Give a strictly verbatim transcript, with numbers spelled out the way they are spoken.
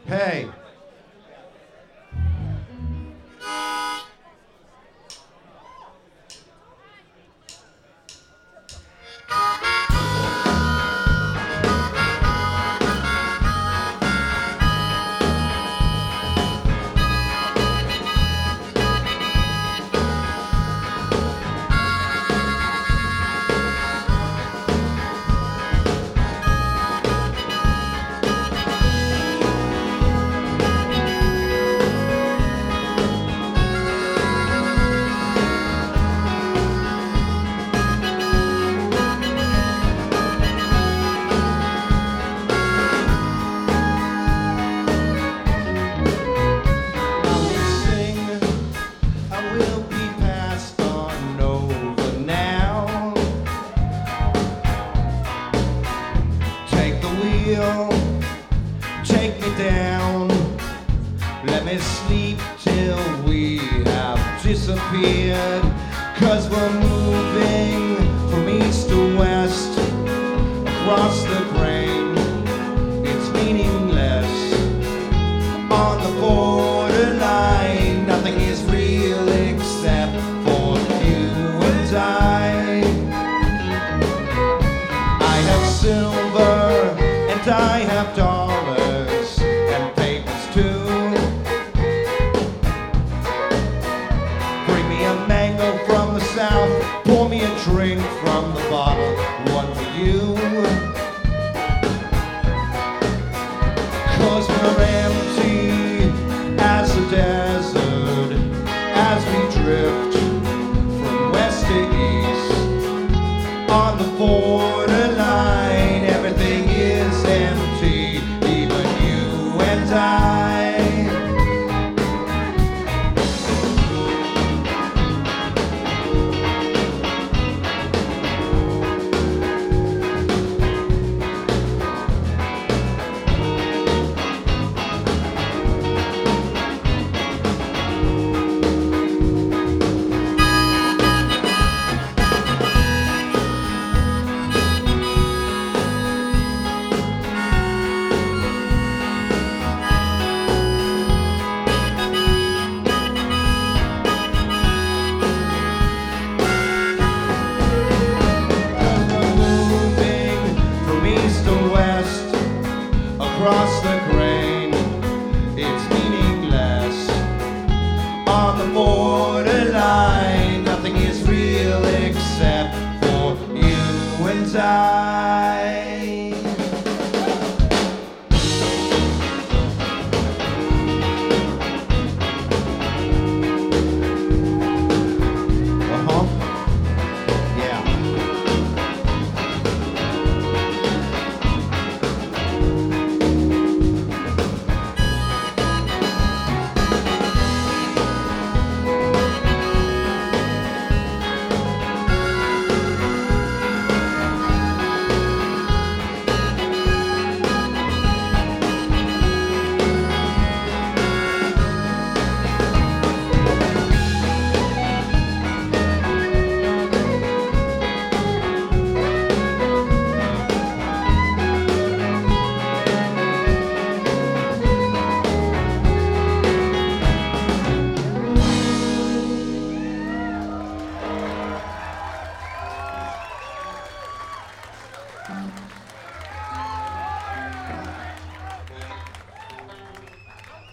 Hey. Take me down, let me sleep till we have disappeared. Cause we're moving from east to west, across the grain, it's meaningless. On the borderline, nothing is real except for you and I. I have silver and I have dollars and papers too. Bring me a mango from the south, pour me a drink from the bottle, one for you. Cause we're empty as a desert as we drift from west to east. On the borderline, everything is empty, even you and I. Across the grave.